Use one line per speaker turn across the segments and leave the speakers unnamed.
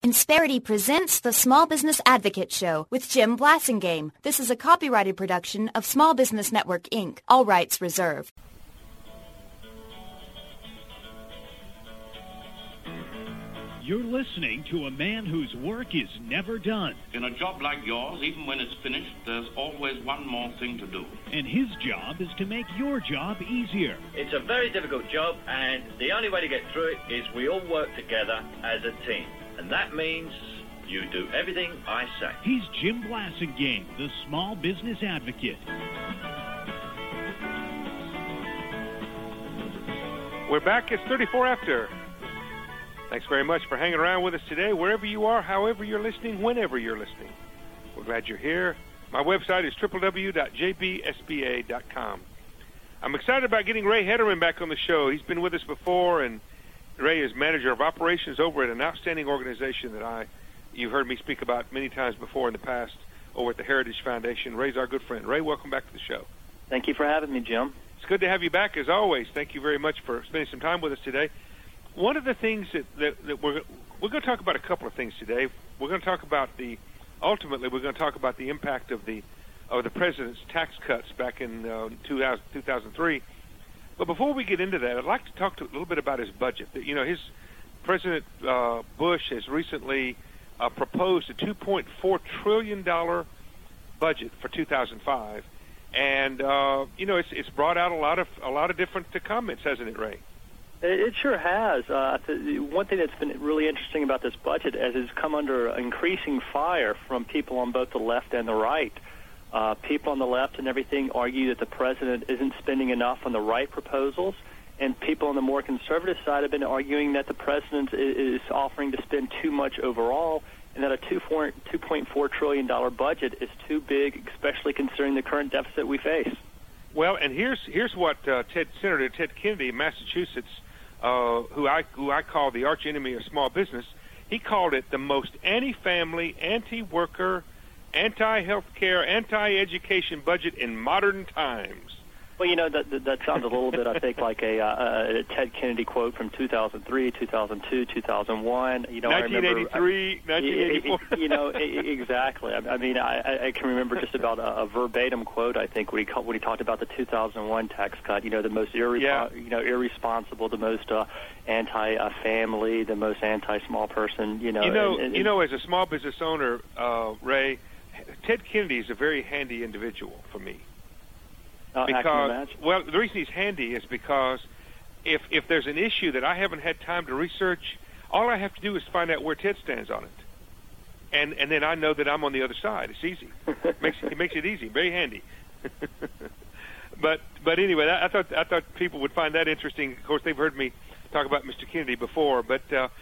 Insperity presents the Small Business Advocate Show with Jim Blasingame. This is a copyrighted production of Small Business Network, Inc. All rights reserved.
You're listening to a man whose work is never done.
In a job like yours, even when it's finished, there's always one more thing to do.
And his job is to make your job easier.
It's a very difficult job, and the only way to get through it is we all work together as a team. And that means you do everything I say.
He's Jim Blasingame, the Small Business Advocate.
We're back. It's 34 after. Thanks very much for hanging around with us today, wherever you are, however you're listening, whenever you're listening. We're glad you're here. My website is www.jbsba.com. I'm excited about getting Ray Hederman back on the show. He's been with us before, and Ray is manager of operations over at an outstanding organization that you've heard me speak about many times before in the past over at the Heritage Foundation. Ray's our good friend. Ray, welcome back to the show.
Thank you for having me, Jim.
It's good to have you back, as always. Thank you very much for spending some time with us today. One of the things that we're going to talk about a couple of things today. We're going to talk about ultimately we're going to talk about the impact of the president's tax cuts back in 2003. But before we get into that, I'd like to talk a little bit about his budget. His President Bush has recently proposed a $2.4 trillion budget for 2005, and it's brought out a lot of different comments, hasn't it, Ray?
It sure has. One thing that's been really interesting about this budget is it's come under increasing fire from people on both the left and the right. People on the left and everything argue that the president isn't spending enough on the right proposals, and people on the more conservative side have been arguing that the president is offering to spend too much overall, and that a $2.4 trillion budget is too big, especially considering the current deficit we face.
Well, and here's what Senator Ted Kennedy of Massachusetts, who I call the arch enemy of small business, he called it the most anti-family, anti-worker, anti-healthcare, anti-education budget in modern times.
Well, that sounds a little bit, I think, like a Ted Kennedy quote from 2003, 2002, 2001.
1983, 1984.
Exactly. I mean, I can remember just about a verbatim quote, I think, when he talked about the 2001 tax cut. The most irresponsible, the most anti-family, the most anti-small person.
As a small business owner, Ray, Ted Kennedy is a very handy individual for me.
Because,
well, the reason he's handy is because if there's an issue that I haven't had time to research, all I have to do is find out where Ted stands on it, and then I know that I'm on the other side. It's easy. It makes it easy. Very handy. But anyway, I thought people would find that interesting. Of course, they've heard me talk about Mr. Kennedy before, but and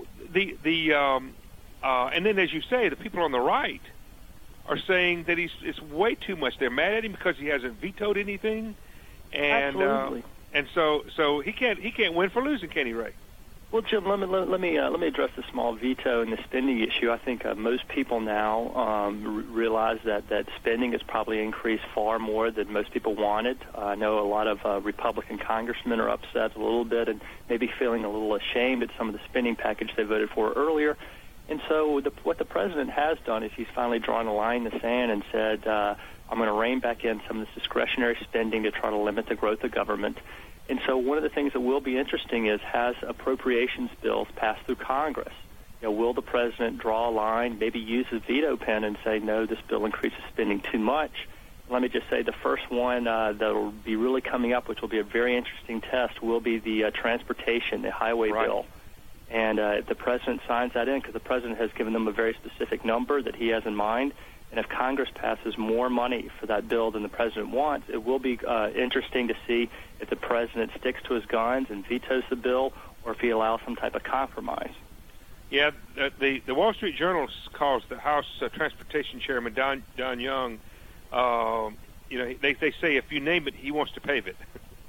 then, as you say, the people on the right are saying that it's way too much. They're mad at him because he hasn't vetoed anything, and
absolutely.
And so he can't win for losing, can he, Ray?
Well, Jim, let me address the small veto and the spending issue. I think most people now realize that spending has probably increased far more than most people wanted. I know a lot of Republican congressmen are upset a little bit and maybe feeling a little ashamed at some of the spending package they voted for earlier. And so what the president has done is he's finally drawn a line in the sand and said, I'm going to rein back in some of this discretionary spending to try to limit the growth of government. And so one of the things that will be interesting is, has appropriations bills passed through Congress? Will the president draw a line, maybe use his veto pen and say, no, this bill increases spending too much? Let me just say the first one that will be really coming up, which will be a very interesting test, will be the transportation, the highway bill. And if the president signs that in, because the president has given them a very specific number that he has in mind, and if Congress passes more money for that bill than the president wants, it will be interesting to see if the president sticks to his guns and vetoes the bill, or if he allows some type of compromise.
Yeah, the Wall Street Journal calls the House Transportation Chairman Don Young. They say if you name it, he wants to pave it.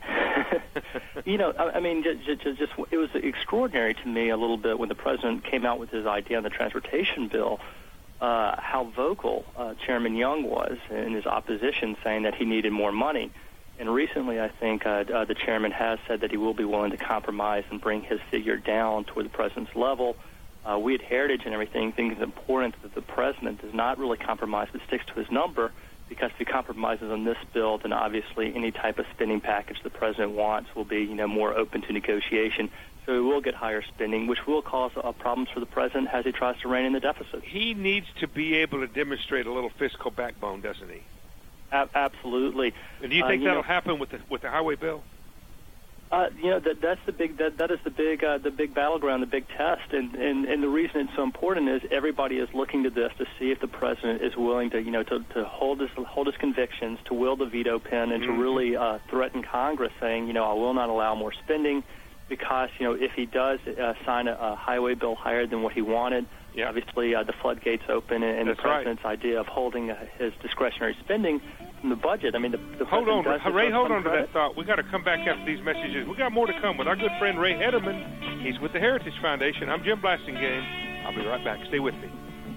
I mean, just it was extraordinary to me a little bit when the president came out with his idea on the transportation bill, how vocal Chairman Young was in his opposition, saying that he needed more money. And recently, I think the chairman has said that he will be willing to compromise and bring his figure down toward the president's level. we at Heritage and everything think it's important that the president does not really compromise but sticks to his number, because if he compromises on this bill, then obviously any type of spending package the president wants will be, more open to negotiation. So we will get higher spending, which will cause problems for the president as he tries to rein in the deficit.
He needs to be able to demonstrate a little fiscal backbone, doesn't he?
Absolutely.
And do you think that'll happen with the highway bill?
That's the big that is the big battleground, the big test, and the reason it's so important is everybody is looking to this to see if the president is willing to to hold his convictions, to wield the veto pen, and to really threaten Congress, saying I will not allow more spending, because if he does sign a highway bill higher than what he wanted, obviously the floodgates open, and the president's idea of holding his discretionary spending from the budget. I mean, the
hold on, Ray. Hold on to
credit.
that thought. We got to come back after these messages. We got more to come with our good friend Ray Hederman. He's with the Heritage Foundation. I'm Jim Blasingame. I'll be right back. Stay with me.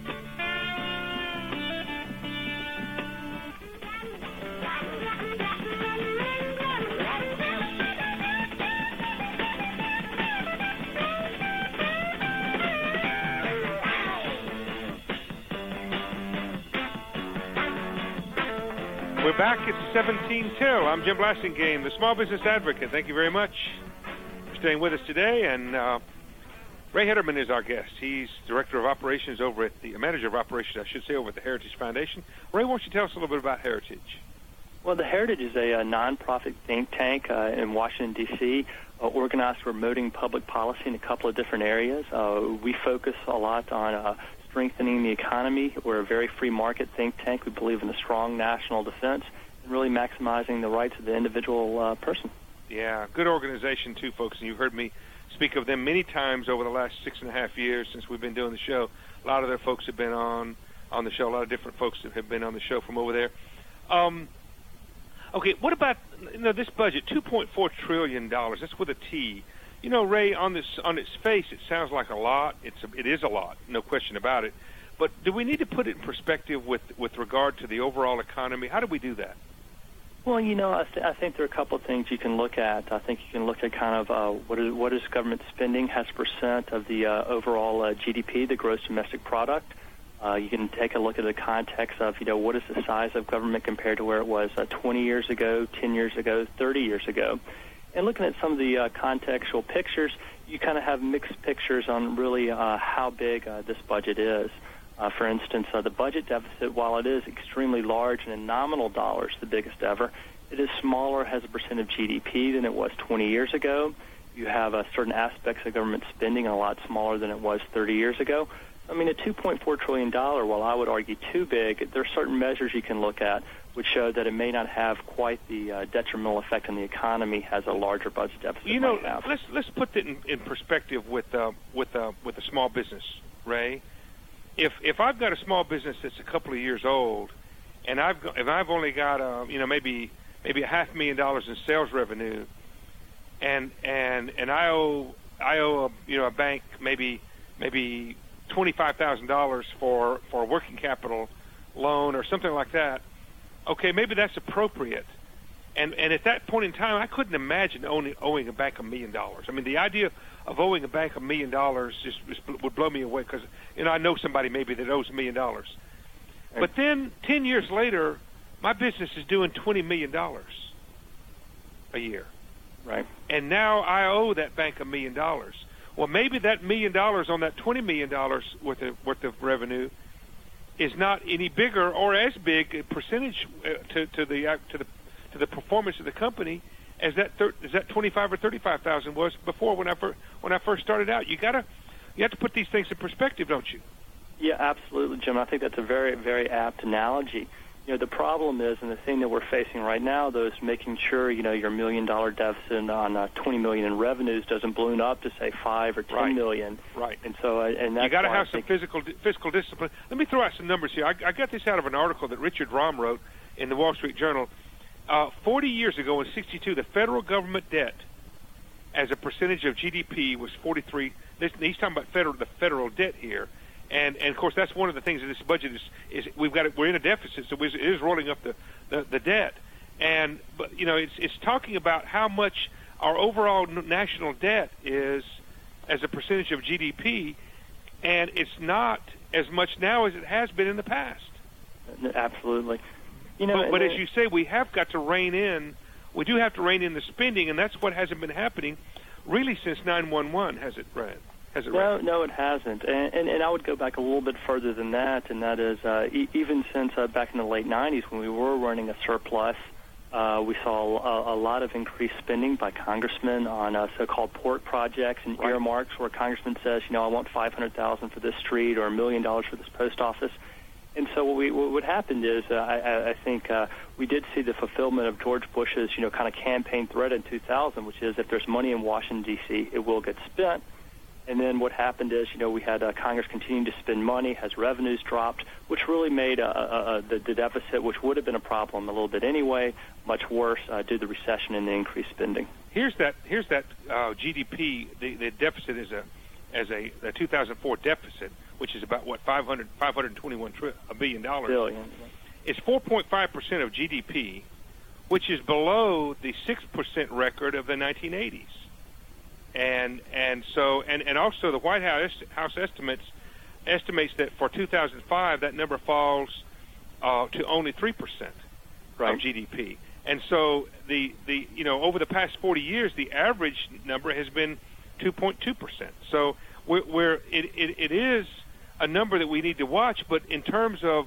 We're back at 17 till. I'm Jim Blasingame, the Small Business Advocate. Thank you very much for staying with us today. And Ray Hederman is our guest. He's Director of Operations Manager of Operations, I should say, over at the Heritage Foundation. Ray, why don't you tell us a little bit about Heritage?
Well, the Heritage is a nonprofit think tank in Washington, D.C., organized for promoting public policy in a couple of different areas. We focus a lot on strengthening the economy. We're a very free market think tank. We believe in a strong national defense and really maximizing the rights of the individual person.
Yeah, good organization too, folks. And you've heard me speak of them many times over the last 6.5 years since we've been doing the show. A lot of their folks have been on the show. A lot of different folks that have been on the show from over there. Okay, what about this budget? $2.4 trillion. That's with a T. Ray, on its face, it sounds like a lot. It is a lot, no question about it. But do we need to put it in perspective with regard to the overall economy? How do we do that?
Well, I think there are a couple of things you can look at. I think you can look at kind of what is government spending as percent of the overall GDP, the gross domestic product. You can take a look at the context of, what is the size of government compared to where it was 20 years ago, 10 years ago, 30 years ago. And looking at some of the contextual pictures, you kind of have mixed pictures on really how big this budget is. For instance, the budget deficit, while it is extremely large and in nominal dollars the biggest ever, it is smaller as a percent of GDP than it was 20 years ago. You have certain aspects of government spending a lot smaller than it was 30 years ago. I mean, a $2.4 trillion, while I would argue too big, there are certain measures you can look at which show that it may not have quite the detrimental effect on the economy as a larger budget deficit might have.
Let's put that in perspective with a small business, Ray. If I've got a small business that's a couple of years old, and I've only got maybe $500,000 in sales revenue, and I owe a bank maybe $25,000 for a working capital loan or something like that. Okay, maybe that's appropriate. And at that point in time, I couldn't imagine owing a bank $1 million. I mean, the idea of owing a bank $1 million just would blow me away, because I know somebody maybe that owes $1 million. But then 10 years later, my business is doing $20 million a year.
Right.
And now I owe that bank $1 million. Well, maybe that $1 million on that $20 million worth of revenue is not any bigger or as big a percentage to the performance of the company as that 25 or 35,000 was before when I first started out. You have to put these things in perspective, don't you?
Yeah, absolutely, Jim. I think that's a very, very apt analogy. The problem is, and the thing that we're facing right now, though, is making sure, your $1 million deficit on $20 million in revenues doesn't balloon up to, say, $5 or $10 million.
Right.
And so, and that's
you got to have some fiscal discipline. Let me throw out some numbers here. I got this out of an article that Richard Rahm wrote in the Wall Street Journal. 40 years ago, in '62, the federal government debt as a percentage of GDP was 43. He's talking about the federal debt here. And of course, that's one of the things that this budget is we're in a deficit, so it is rolling up the debt. But it's talking about how much our overall national debt is as a percentage of GDP, and it's not as much now as it has been in the past.
Absolutely.
But as you say, we have got to rein in. We do have to rein in the spending, and that's what hasn't been happening really since 9/11, has it, Brad?
No, it hasn't. And I would go back a little bit further than that, and that is even since back in the late 90s when we were running a surplus, we saw a lot of increased spending by congressmen on so-called port projects and earmarks where a congressman says, I want $500,000 for this street or $1 million for this post office. And so what happened is I think we did see the fulfillment of George Bush's, kind of campaign threat in 2000, which is if there's money in Washington, D.C., it will get spent. And then what happened is, we had Congress continuing to spend money, has revenues dropped, which really made the deficit, which would have been a problem a little bit anyway, much worse due to the recession and the increased spending.
Here's that GDP. The deficit is the 2004 deficit, which is about $521 billion. It's 4.5% of GDP, which is below the 6% record of the 1980s. And also the White House estimates that for 2005 that number falls to only 3% of GDP. And so the over the past 40 years the average number has been 2.2%. So it is a number that we need to watch. But in terms of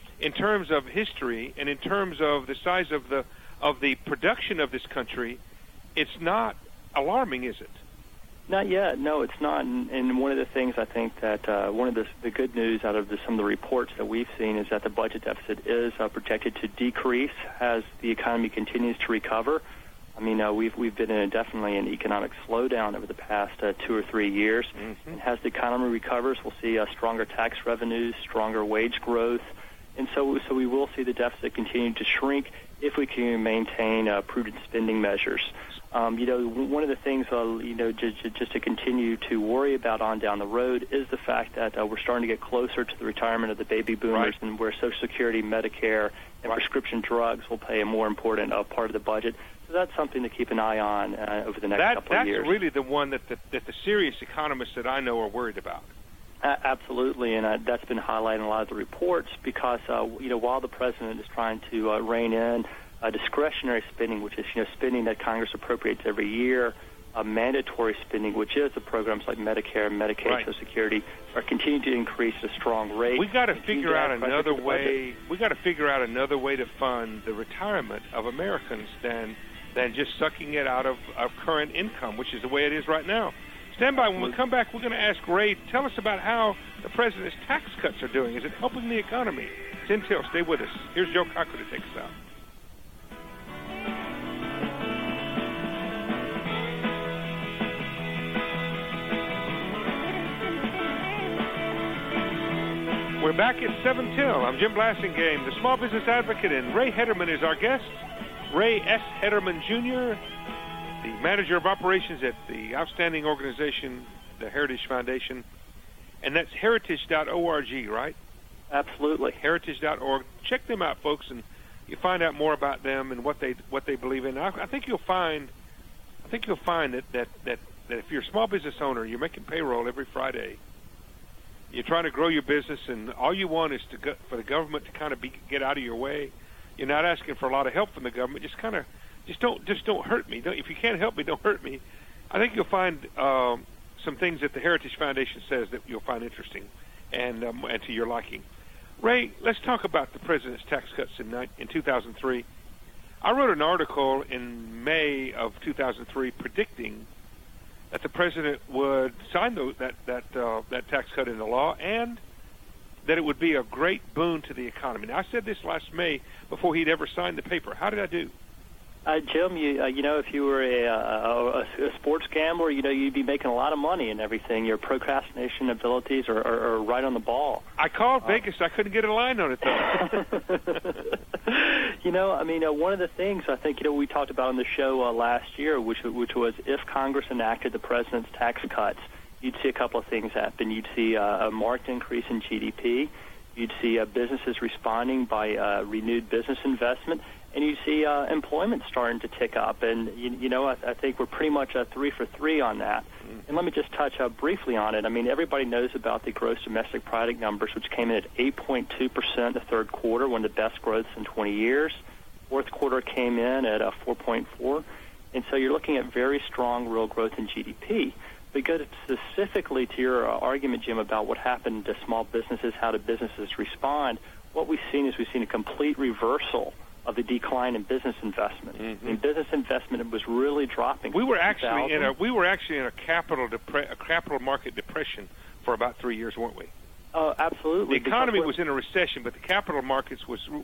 history and in terms of the size of the production of this country, it's not alarming, is it?
Not yet. No, it's not. And one of the things I think that one of the good news out of some of the reports that we've seen is that the budget deficit is projected to decrease as the economy continues to recover. I mean, we've been in definitely an economic slowdown over the past 2 or 3 years. Mm-hmm. And as the economy recovers, we'll see stronger tax revenues, stronger wage growth. And so we will see the deficit continue to shrink if we can maintain prudent spending measures. One of the things, just to continue to worry about on down the road is the fact that we're starting to get closer to the retirement of the baby boomers, and where Social Security, Medicare, and prescription drugs will play a more important part of the budget. So that's something to keep an eye on over the next couple of years.
That's really the one that the serious economists that I know are worried about.
Absolutely, and that's been highlighted in a lot of the reports because, while the president is trying to rein in discretionary spending, which is spending that Congress appropriates every year, mandatory spending, which is the programs like Medicare, Medicaid, Social Security, are continuing to increase at a strong rate.
We got to figure out another way. We got to figure out another way to fund the retirement of Americans than just sucking it out of current income, which is the way it is right now. Stand by. When we come back, we're going to ask Ray, tell us about how the president's tax cuts are doing. Is it helping the economy? It's Intel. Stay with us. Here's Joe Cocker to take us out. We're back at 7 Till. I'm Jim Blasingame, the Small Business Advocate, and Ray Hederman is our guest. Ray S. Hederman, Jr., the Manager of Operations at the outstanding organization, the Heritage Foundation. And that's heritage.org, right?
Absolutely.
Heritage.org. Check them out, folks, and you find out more about them and what they believe in. I think you'll find that if you're a small business owner, you're making payroll every Friday, you're trying to grow your business, and all you want is for the government to kind of get out of your way. You're not asking for a lot of help from the government. Just don't hurt me. If you can't help me, don't hurt me. I think you'll find some things that the Heritage Foundation says that you'll find interesting and to your liking. Ray, let's talk about the president's tax cuts in 2003. I wrote an article in May of 2003 predicting that the president would sign that tax cut into law, and that it would be a great boon to the economy. Now, I said this last May before he'd ever signed the paper. How did I do?
Jim, if you were a sports gambler, you'd be making a lot of money and everything. Your procrastination abilities are right on the ball.
I called Vegas. I couldn't get a line on it, though.
One of the things I think, we talked about on the show last year, which was if Congress enacted the president's tax cuts, you'd see a couple of things happen. You'd see a marked increase in GDP. You'd see businesses responding by renewed business investment, and you see employment starting to tick up. And, I think we're pretty much 3 for 3 on that. And let me just touch briefly on it. I mean, everybody knows about the gross domestic product numbers, which came in at 8.2% the third quarter, one of the best growths in 20 years. Fourth quarter came in at 4.4%. And so you're looking at very strong real growth in GDP. But go specifically to your argument, Jim, about what happened to small businesses, how do businesses respond, what we've seen is we've seen a complete reversal of the decline in business investment. I mean, business investment was really dropping.
We were actually in a capital market depression for about 3 years, weren't we?
Oh, absolutely.
The economy was in a recession, but the capital markets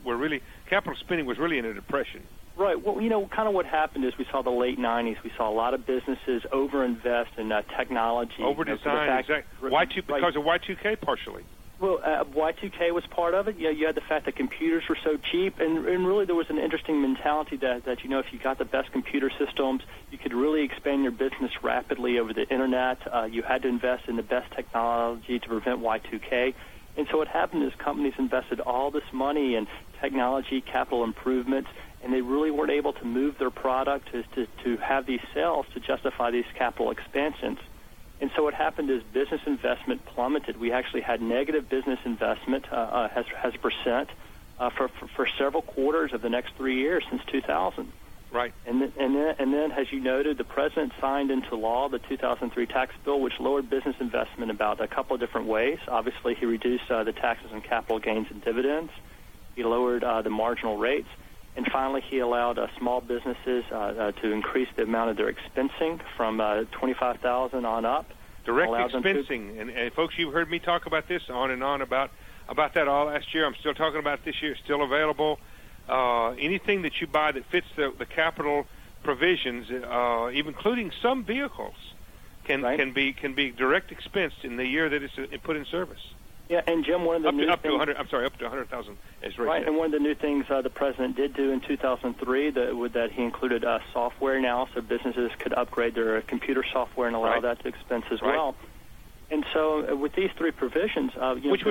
capital spending was really in a depression.
Right. Well, kind of what happened is we saw the late 90s. We saw a lot of businesses overinvest in technology.
Over-design, exactly. Because of Y2K partially.
Well, Y2K was part of it. You had the fact that computers were so cheap, and really there was an interesting mentality that if you got the best computer systems, you could really expand your business rapidly over the Internet. You had to invest in the best technology to prevent Y2K. And so what happened is companies invested all this money in technology, capital improvements, and they really weren't able to move their product to have these sales to justify these capital expansions. And so what happened is business investment plummeted. We actually had negative business investment as a percent for several quarters of the next 3 years since 2000.
Right.
And then, as you noted, the president signed into law the 2003 tax bill, which lowered business investment about a couple of different ways. Obviously, he reduced the taxes on capital gains and dividends. He lowered the marginal rates. And finally, he allowed small businesses to increase the amount of their expensing from $25,000 on up.
Direct expensing. And folks, you've heard me talk about this on and on about that all last year. I'm still talking about it this year. It's still available. Anything that you buy that fits the capital provisions, even including some vehicles, can be direct expensed in the year that it's put in service.
Yeah, and Jim, one of the
up to 100,000 is
right. And one of the new things the president did do in 2003 that he included software now, so businesses could upgrade their computer software and allow that to expense as well. And so, with these three provisions,
which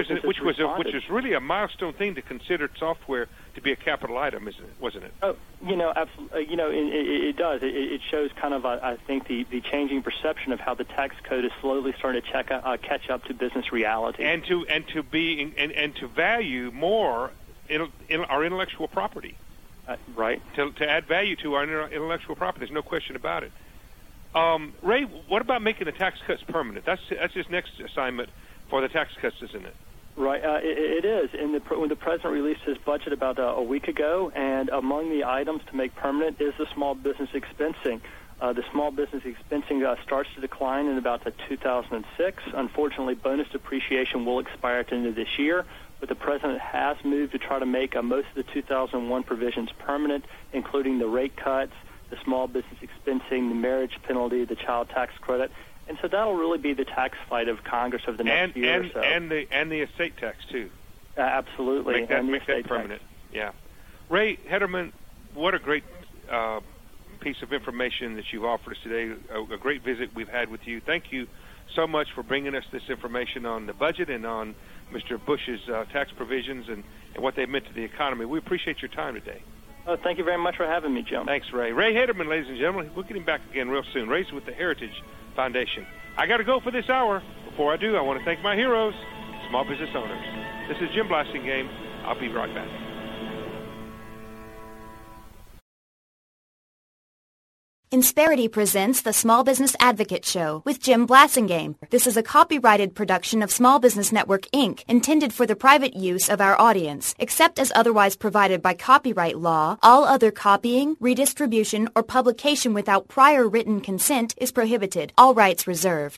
was really a milestone thing to consider software to be a capital item, wasn't it?
Oh, absolutely. It does. It shows kind of, I think, the changing perception of how the tax code is slowly starting to catch up to business reality,
and to value more our intellectual property.
Right.
To add value to our intellectual property. There's no question about it. Ray, what about making the tax cuts permanent? That's his next assignment for the tax cuts, isn't it?
Right, it is. And when the president released his budget about a week ago, and among the items to make permanent is the small business expensing. The small business expensing starts to decline in about 2006. Unfortunately, bonus depreciation will expire at the end of this year, but the president has moved to try to make most of the 2001 provisions permanent, including the rate cuts, the small business expensing, the marriage penalty, the child tax credit. And so that'll really be the tax fight of Congress over the next year or so.
And the estate tax, too.
Absolutely.
Make that permanent. Tax. Yeah. Ray Hederman, what a great piece of information that you've offered us today, a great visit we've had with you. Thank you so much for bringing us this information on the budget and on Mr. Bush's tax provisions and what they meant to the economy. We appreciate your time today.
Thank you very much for having me, Jim.
Thanks, Ray. Ray Hederman, ladies and gentlemen. We'll get him back again real soon. Ray's with the Heritage Foundation. I got to go for this hour. Before I do, I want to thank my heroes, small business owners. This is Jim Blasingame. I'll be right back.
Insperity presents the Small Business Advocate Show with Jim Blasingame. This is a copyrighted production of Small Business Network, Inc., intended for the private use of our audience. Except as otherwise provided by copyright law, all other copying, redistribution, or publication without prior written consent is prohibited. All rights reserved.